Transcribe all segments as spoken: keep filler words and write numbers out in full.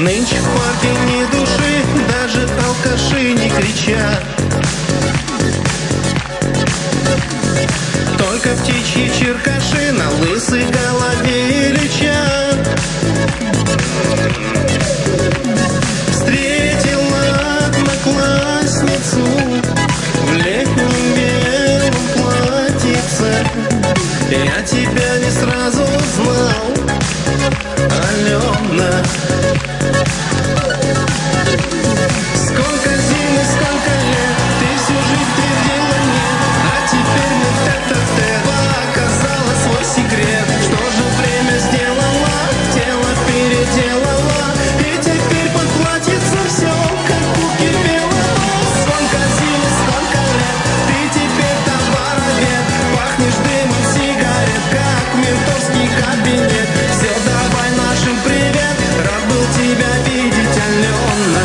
Нынче в парке ни души, даже алкаши не кричат. Только птичьи черкаши на лысой голове лечат. Встретила одноклассницу в летнем белом платьице. Я тебя не сразу узнал, Алена. Сколько зим и сколько лет ты всю жизнь твердила нет, а теперь мне тет-а-тет показала свой секрет. Что же время сделало, тело переделало, и теперь под платьице все как укипело. Сколько зим и сколько лет ты теперь товаровед, пахнешь дымом сигарет, как ментовский кабинет. Все, давай нашим привет, рад был тебя видеть, Алена.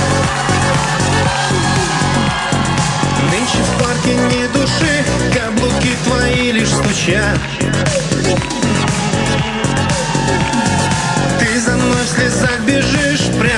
Нынче в парке ни души, каблуки твои лишь стучат. Ты за мной в слезах бежишь прямо